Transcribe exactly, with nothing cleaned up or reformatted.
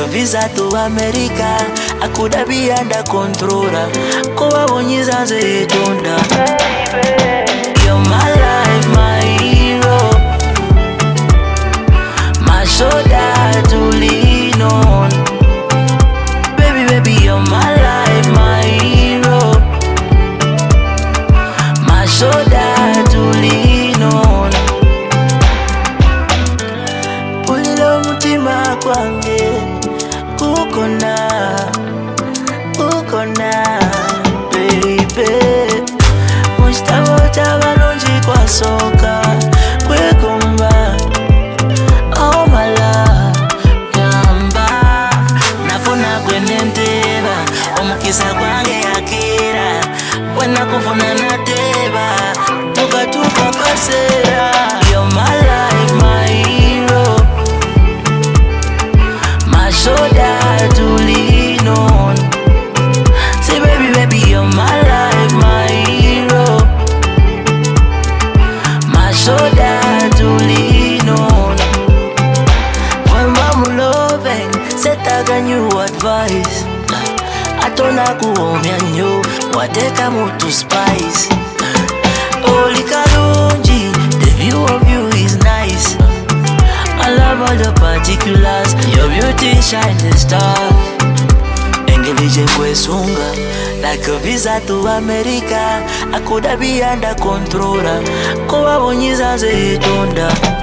visa to America. I coulda be under control. Kowa wonyiza nze etonda. You're my life, my hero, my shoulder to lean on. Baby, baby, you're my life, my hero, my shoulder to lean on. Pulilo mutima kwange, kukona, kukona, baby. Mustabo chabalonji kwa soka, kwekumba, oh my love, gamba. Nafuna kwenenteba, omukisa kwange akira. Wena kufuna nateba, tuka tuka pasera. You're my life, my hero, my shoulder to lean on. Say baby, baby, you're my life, my hero, my shoulder to lean on. When I'm loving, set a new advice. Atona kuomya nyo, wateka mutu spice. Oli kalunji, the view of you is nice. I love all the particulars, your beauty shine the stars. Engelije kwesunga, like a visa to America. I coulda be under control. Kowa wonyiza nze etonda.